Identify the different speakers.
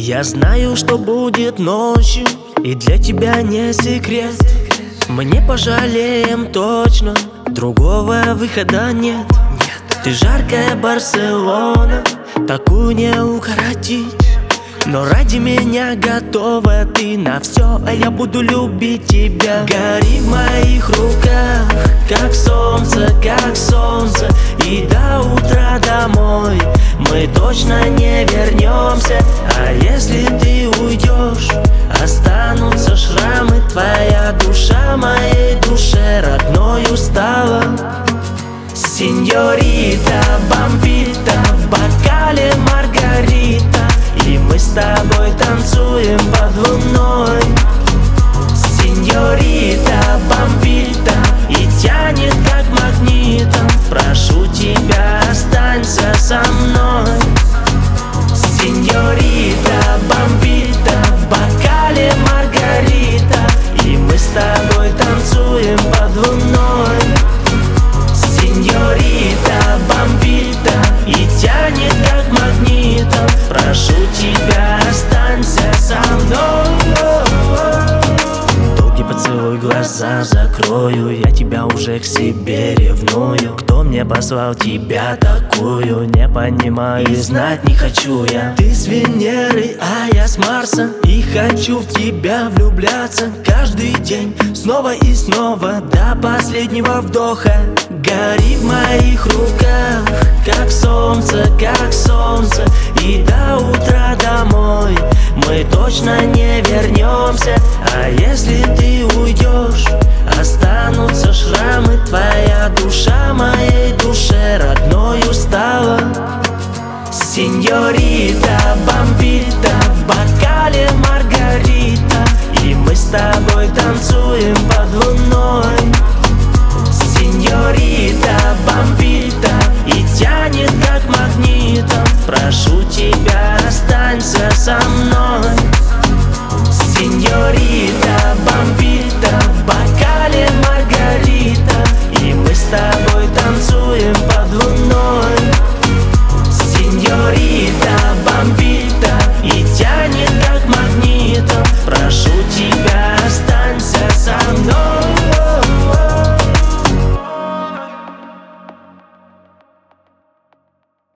Speaker 1: Я знаю, что будет ночью, и для тебя не секрет. Мы не пожалеем точно, другого выхода нет. Ты жаркая Барселона, такую не укоротить. Но ради меня готова ты на все, а я буду любить тебя. Гори в моих руках, как солнце, и до утра домой мы точно не вернемся. А если ты уйдешь, останутся шрамы. Твоя душа моей душе родною стала. Сеньорита, бомбита, в бокале маргарита, и мы с тобой танцуем под луной. Сеньорита, бомбита, и тянет как магнитом. Прошу тебя, останься со мной. Сеньорита, бомбита, в бокале маргарита, и мы с тобой танцуем под луной. Сеньорита, бомбита, и тянет как магнитом. Прошу тебя, останься со мной. Долгий поцелуй, глаза закрою, я тебя уже к себе ревную. Кто мне позвал тебя такую, не понимаю и знать не хочу я. Ты с Венеры, а я с Марса, и хочу в тебя влюбляться каждый день, снова и снова, до последнего вдоха. Гори в моих руках, как солнце, и до утра домой мы точно не вернемся. А если ты уйдешь,